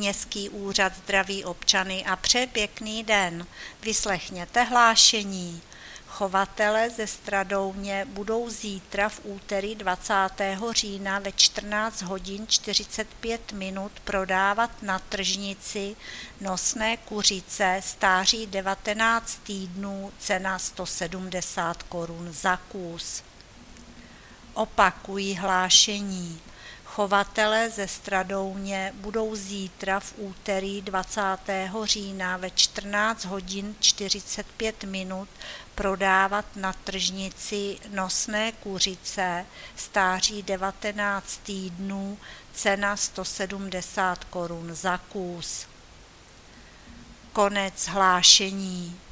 Městský úřad zdraví občany a přeje pěkný den. Vyslechněte hlášení. Chovatele ze Stradouně budou zítra v úterý 20. října ve 14 hodin 45 minut prodávat na tržnici nosné kuřice stáří 19 týdnů, cena 170 korun za kus. Opakují hlášení. Chovatele ze Stradouně budou zítra v úterý 20. října ve 14 hodin 45 minut prodávat na tržnici nosné kuřice stáří 19 týdnů, cena 170 korun za kus. Konec hlášení.